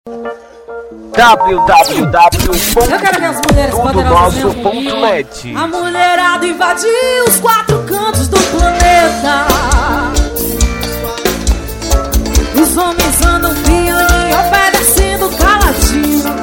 www.tudonosso.net. A mulherada invadiu os 4 cantos do planeta. Os homens andam pianinho, obedecendo caladinho.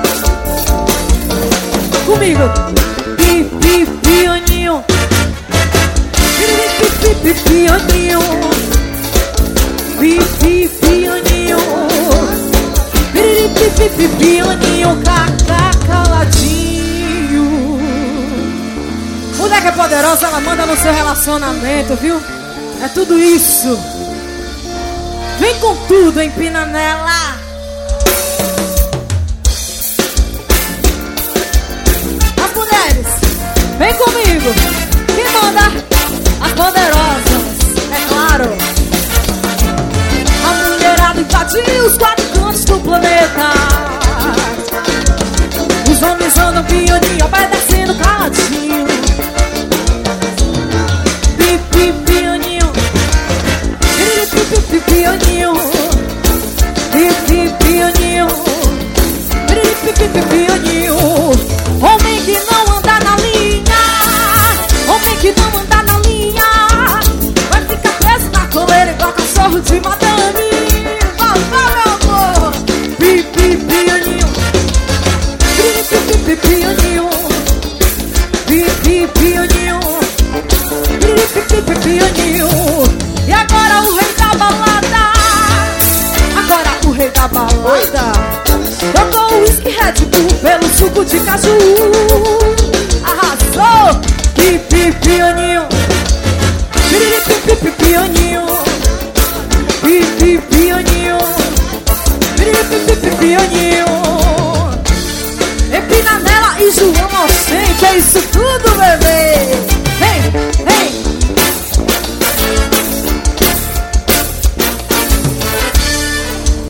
Comigo. Pi, pi, pianinho. Pi, pi, pi, pi, pianinho. Pi, pi, pianinho. Pi, pi, pi, pi, pianinho. Caladinho. Mulher que é poderosa, ela manda no seu relacionamento, viu? É tudo isso. Vem com tudo, empina nela. As mulheres, vem comigo. Quem manda? As poderosas, é claro. A mulherada invadiu os 4 cantos do planeta. Os homens andam pianinho, obedecendo caladinho. Pipi, pianinho. Pipi, pianinho. Pipi, pianinho. Pipi, pianinho. Homem que não anda na linha. Homem que não anda na linha. Vai ficar preso na coleira igual cachorro de madame. Vai, meu amor. Pipi, pianinho. Pipi, pianinho. Pipi, pianinho. Pipi, pianinho. E agora o rei da balada. Agora o rei da balada. Trocou o whisky Red Bull pelo suco de caju. Arrasou. Pipi, pianinho. Pipi, pianinho. Pipi, pianinho. Pipi, pianinho. Empina nela e João Inocente. É isso tudo, bebê.